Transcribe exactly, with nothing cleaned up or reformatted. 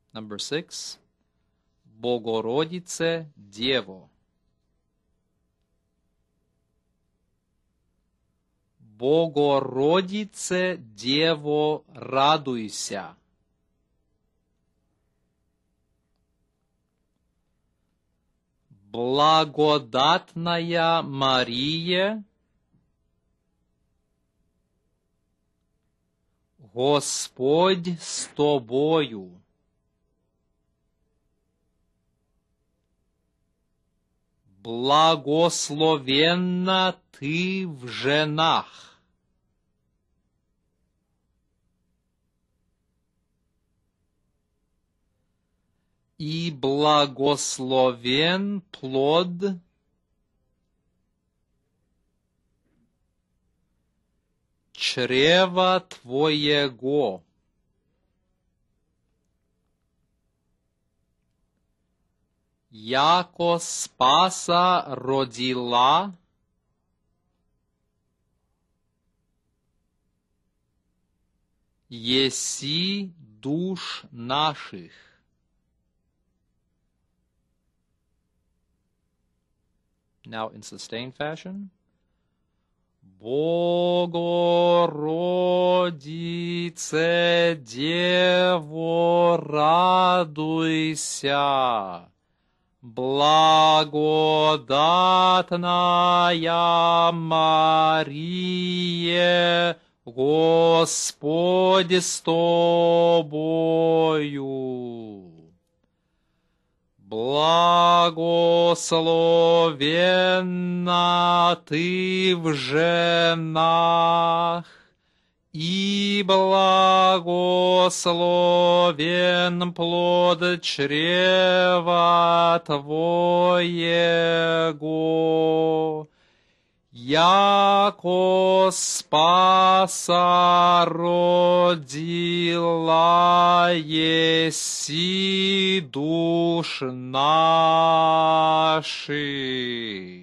Number six. Богородице Дево. Богородице Дево, радуйся. Благодатная Мария, Господь с тобою. Благословенна ты в женах. И благословен плод чрева твоего. Яко Спаса родила еси душ наших. Now in sustained fashion. Богородице Дево, радуйся. Благодатная Мария, Господь с тобою. Благословенна ты в женах, и благословен плод чрева твоего. Яко Спаса родила еси душ наших.